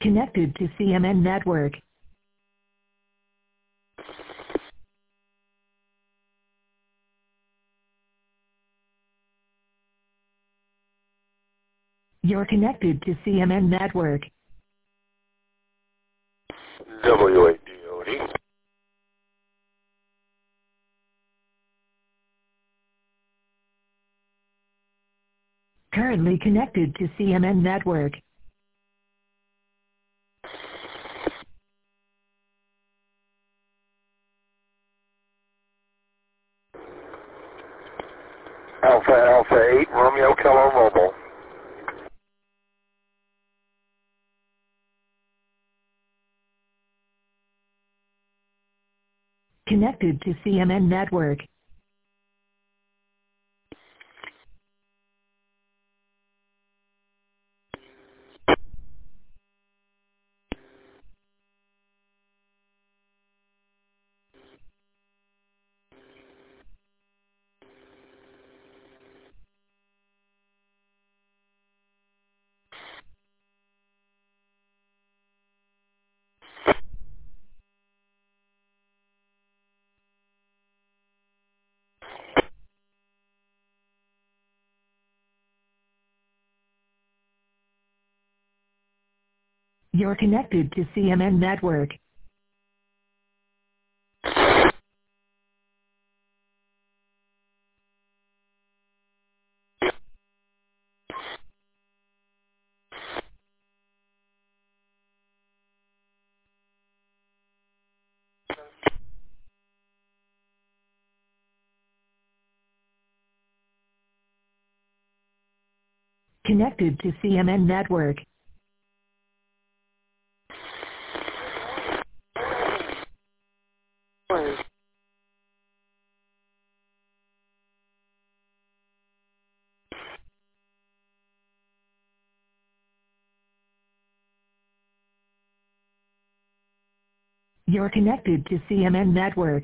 Connected to CMN network. You're connected to CMN network. WADOD. Currently connected to CMN network. Alpha 8, Romeo Kilo Mobile. Connected to CMN network. You're connected to CMN network. Connected to CMN network. You're connected to CMN network.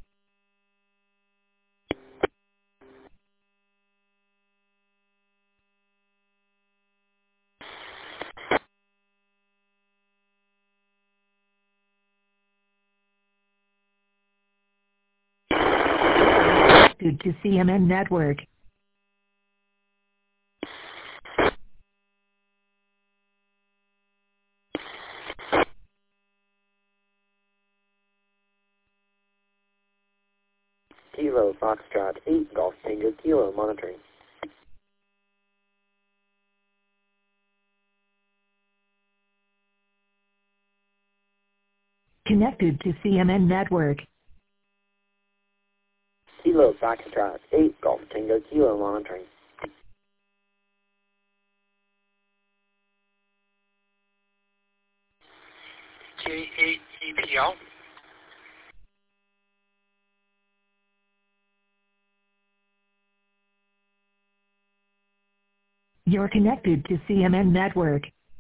Connected to CMN network. Kilo Foxtrot 8 Golf Tango Kilo monitoring. Connected to CMN network. Kilo Foxtrot 8 Golf Tango Kilo monitoring. K8 EPL. You're connected to CMN network.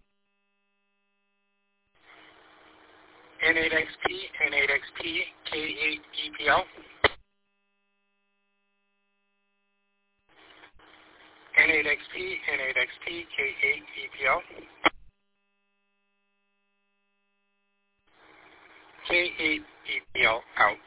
N8XP, N8XP, K8 EPL. N8XP, N8XP, K8 EPL. K8 EPL out.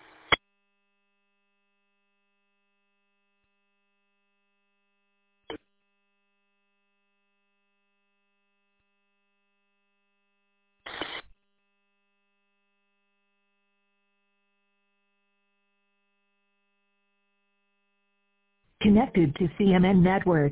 Connected to CMN network.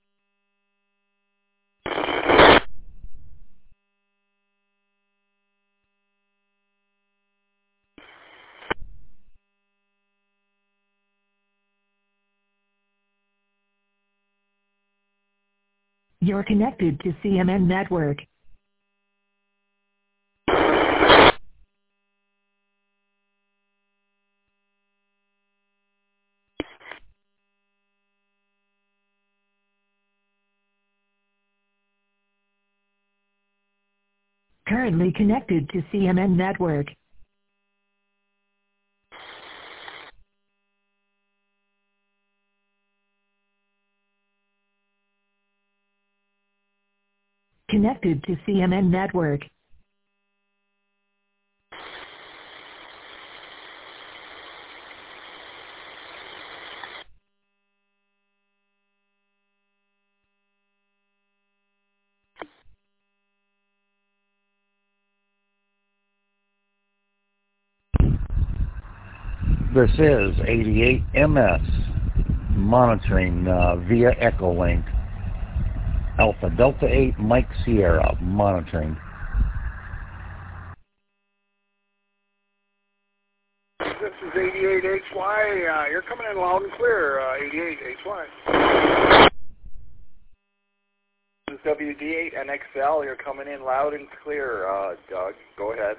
You're connected to CMN network. Currently connected to CMN network. Connected to CMN network. This is 88MS monitoring via Echolink. Alpha Delta 8 Mike Sierra monitoring. This is 88HY. You're coming in loud and clear, 88HY. This is WD8NXL. You're coming in loud and clear, Doug. Go ahead.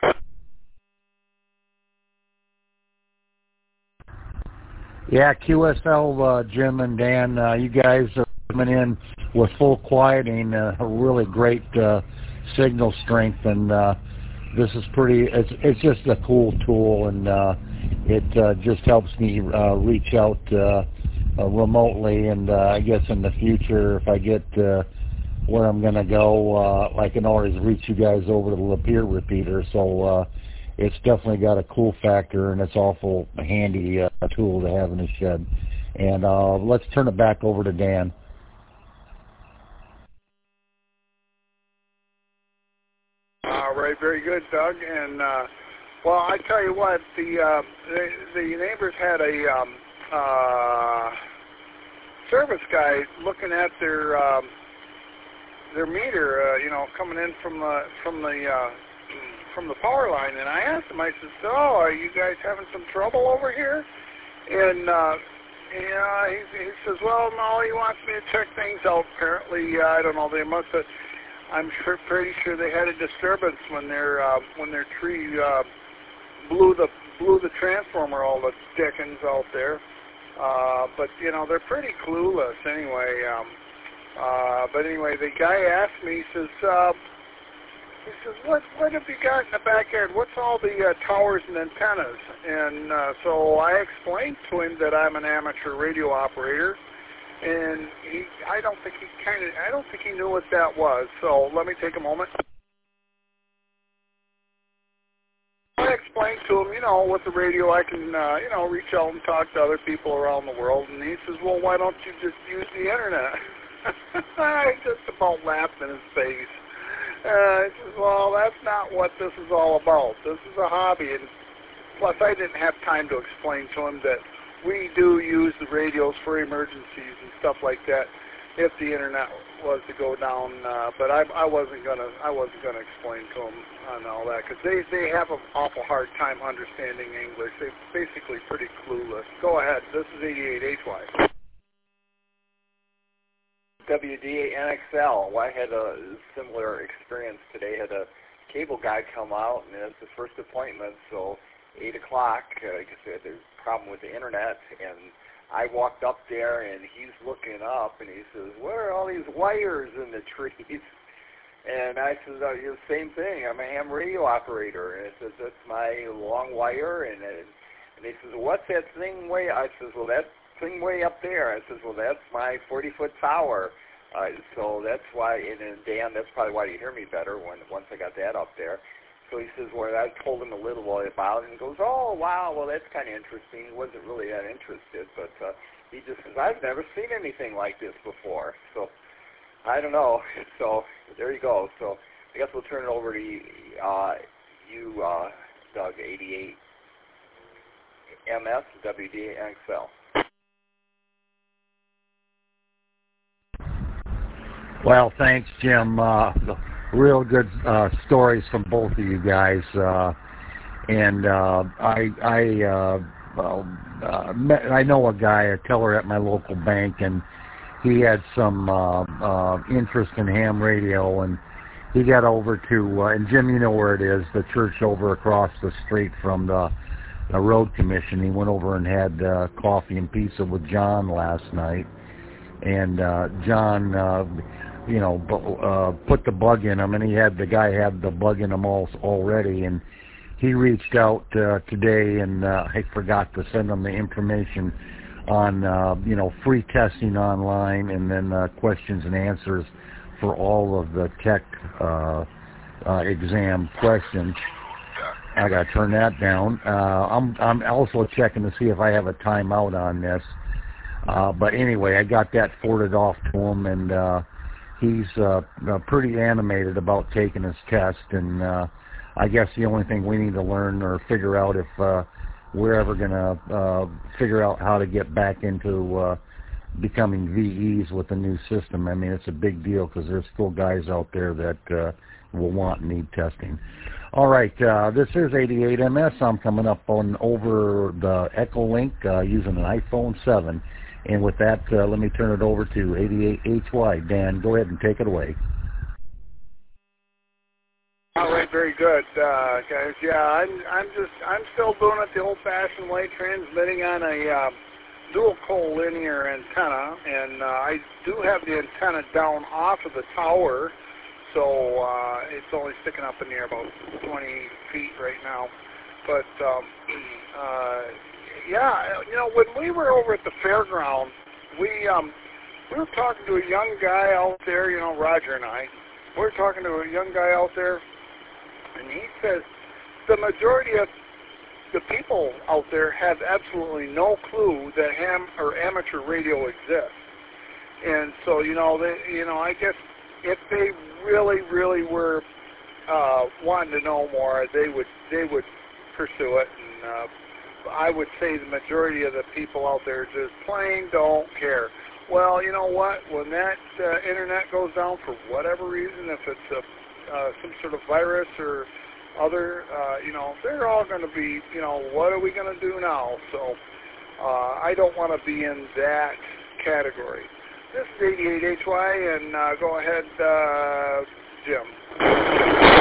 Yeah, QSL, Jim and Dan, you guys are coming in with full quieting, a really great signal strength, and this is it's just a cool tool, and it just helps me reach out remotely, and I guess in the future, if I get where I'm going to go, I can always reach you guys over to the Lapeer repeater, so it's definitely got a cool factor, and it's awful handy tool to have in the shed. And let's turn it back over to Dan. All right, very good, Doug. And well, I tell you what, the neighbors had a service guy looking at their meter, coming in from the power line, and I asked him, I said, "So, are you guys having some trouble over here?" And he says, "Well, no, he wants me to check things out. Apparently, I don't know, they must have. I'm pretty sure they had a disturbance when their tree blew the transformer all the dickens out there. But they're pretty clueless anyway. But anyway, the guy asked me, he says, what have you got in the backyard? What's all the towers and antennas? And so I explained to him that I'm an amateur radio operator, and I don't think he knew what that was. So let me take a moment. I explained to him, with the radio I can, reach out and talk to other people around the world. And he says, "Well, why don't you just use the internet?" I just about laughed in his face. He says, "Well, that's not what this is all about. This is a hobby." And plus, I didn't have time to explain to him that we do use the radios for emergencies and stuff like that if the internet was to go down. But I wasn't gonna explain to him on all that, because they have an awful hard time understanding English. They're basically pretty clueless. Go ahead. This is 88HY. WD8NXL. Well, I had a similar experience today. I had a cable guy come out, and it's his first appointment, so 8 o'clock, because there's a problem with the internet, and I walked up there, and he's looking up, and he says, "What are all these wires in the trees?" And I said, "The same thing. I'm a ham radio operator." And he says, "That's my long wire." And he says, "What's that thing way?" I says, "Well, that thing way up there." I says, "Well, that's my 40-foot tower." So that's why, and Dan, that's probably why you hear me better once I got that up there. So he says, well, I told him a little while about it, and he goes, "Oh, wow, well, that's kind of interesting." He wasn't really that interested, but he just says, "I've never seen anything like this before." So I don't know. So there you go. So I guess we'll turn it over to you, Doug, 88MS, WD8NXL. Well, thanks, Jim. Real good stories from both of you guys. And I know a guy, a teller at my local bank, and he had some interest in ham radio, and he got over to, and Jim, you know where it is, the church over across the street from the road commission. He went over and had coffee and pizza with John last night, and John put the bug in him, and the guy had the bug in him already, and he reached out today, and I forgot to send him the information on free testing online, and then questions and answers for all of the tech exam questions. I got to turn that down. I'm also checking to see if I have a timeout on this, but anyway, I got that forwarded off to him, and he's pretty animated about taking his test, and I guess the only thing we need to learn or figure out if we're ever going to figure out how to get back into becoming VEs with the new system. I mean, it's a big deal because there's still guys out there that will want and need testing. All right, this is 88MS. I'm coming up on over the Echolink using an iPhone 7. And with that, let me turn it over to 88HY. Dan, go ahead and take it away. All right, very good, guys. Yeah, I'm still doing it the old-fashioned way, transmitting on a dual collinear antenna, and I do have the antenna down off of the tower, so it's only sticking up in the air about 20 feet right now. But yeah, you know, when we were over at the fairground, we were talking to a young guy out there. You know, Roger and I. We were talking to a young guy out there. And he says the majority of the people out there have absolutely no clue that ham or amateur radio exists. And so, you know, I guess if they really were wanting to know more, they would pursue it. And I would say the majority of the people out there just plain don't care. Well, you know what? When that internet goes down for whatever reason, if it's some sort of virus or other, you know, they're all going to be, you know, what are we going to do now? So I don't want to be in that category. This is 88HY, and go ahead, Jim.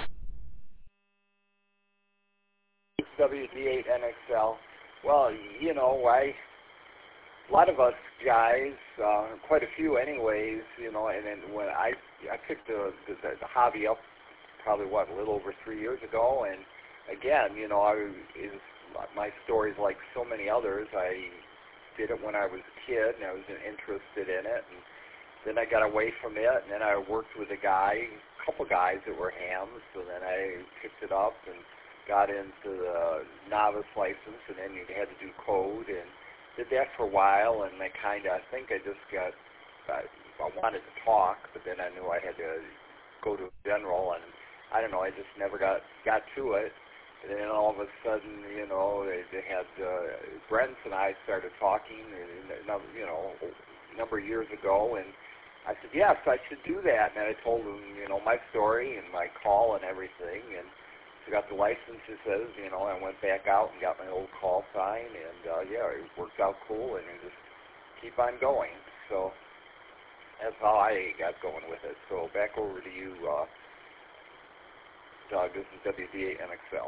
WD8NXL. Well, you know, a lot of us guys, quite a few anyways, you know, and then when I picked the hobby up probably, a little over 3 years ago, and again, you know, my story's like so many others. I did it when I was a kid, and I was interested in it, and then I got away from it, and then I worked with a couple guys that were hams, so then I picked it up and got into the novice license, and then you had to do code, and did that for a while, and I think I just got, I wanted to talk, but then I knew I had to go to general, and I don't know, I just never got to it. And then all of a sudden, you know, they had, Brent and I started talking, you know, a number of years ago, and I said, yes, I should do that. And I told him, you know, my story and my call and everything, and I got the licenses, you know, I went back out and got my old call sign, and yeah, it worked out cool, and just keep on going. So that's how I got going with it. So back over to you, Doug. This is WD8NXL.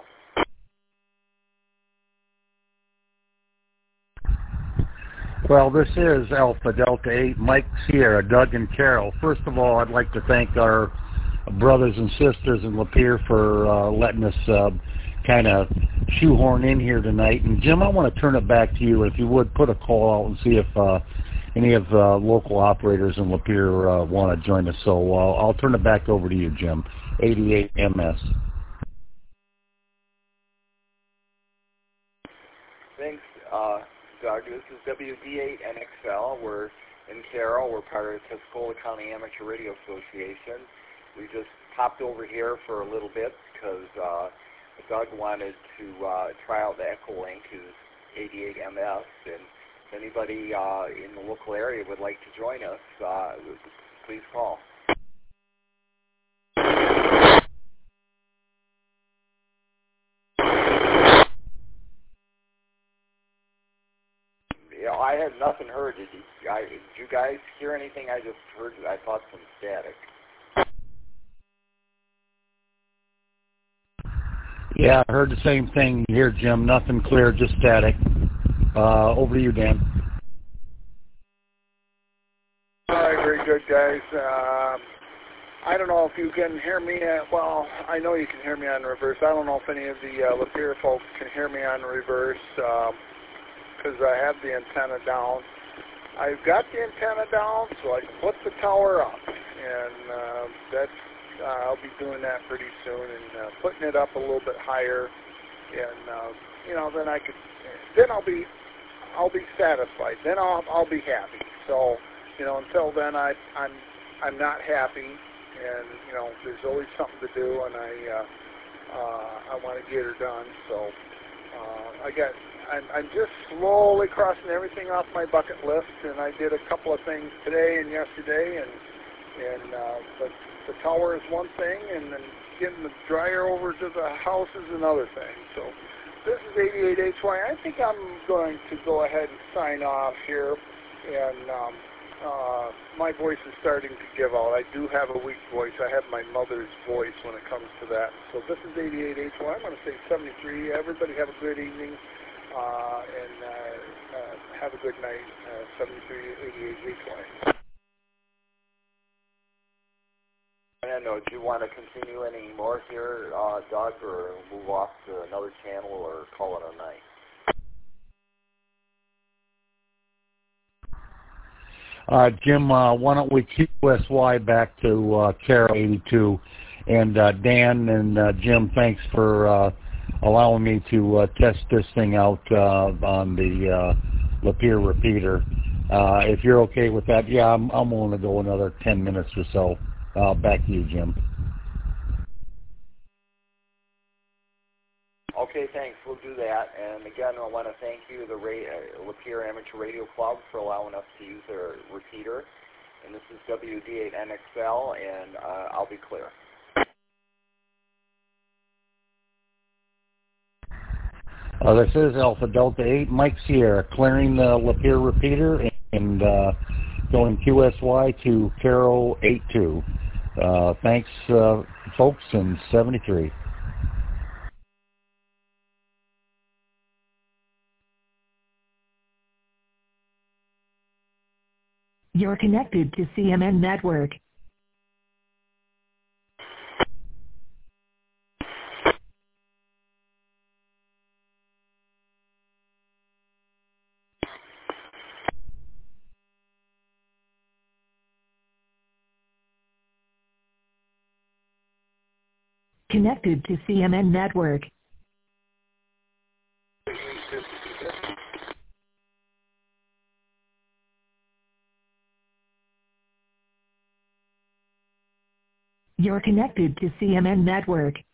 Well, this is Alpha Delta 8, Mike Sierra, Doug and Carol. First of all, I'd like to thank our brothers and sisters in Lapeer for letting us kind of shoehorn in here tonight. And Jim, I want to turn it back to you. If you would, put a call out and see if any of the local operators in Lapeer want to join us. So I'll turn it back over to you, Jim. 88MS. Thanks, Doug. This is WD8NXL. We're in Carroll. We're part of the Tuscola County Amateur Radio Association. We just popped over here for a little bit because Doug wanted to try out the Echolink, who's 88MS, and if anybody in the local area would like to join us, please call. You know, I had nothing heard. Did you guys hear anything? I just heard, I thought, some static. Yeah, I heard the same thing here, Jim. Nothing clear, just static. Over to you, Dan. All right, very good, guys. I don't know if you can hear me. Well, I know you can hear me on reverse. I don't know if any of the Lapeer folks can hear me on reverse because I have the antenna down. I've got the antenna down so I can put the tower up, and that's I'll be doing that pretty soon and putting it up a little bit higher, and you know, then I'll be satisfied. Then I'll be happy. So, you know, until then I'm not happy, and you know, there's always something to do, and I want to get her done. So I'm just slowly crossing everything off my bucket list, and I did a couple of things today and yesterday, but the tower is one thing, and then getting the dryer over to the house is another thing. So this is 88HY. I think I'm going to go ahead and sign off here, and my voice is starting to give out. I do have a weak voice. I have my mother's voice when it comes to that. So this is 88HY. I'm going to say 73. Everybody have a good evening, and have a good night. 73, 88HY. And do you want to continue any more here, Doug, or move off to another channel, or call it a night? Jim, why don't we QSY back to Carol 82, and Dan and Jim, thanks for allowing me to test this thing out on the Lapeer repeater. If you're okay with that, yeah, I'm willing to go another 10 minutes or so. Back to you, Jim. Okay, thanks. We'll do that. And again, I want to thank you, the Lapeer Amateur Radio Club, for allowing us to use their repeater. And this is WD8NXL, and I'll be clear. This is Alpha Delta 8, Mike Sierra, clearing the Lapeer repeater and going QSY to Carol 82. Thanks, folks, in 73. You're connected to CMN Network. Connected to CMN Network. You're connected to CMN Network.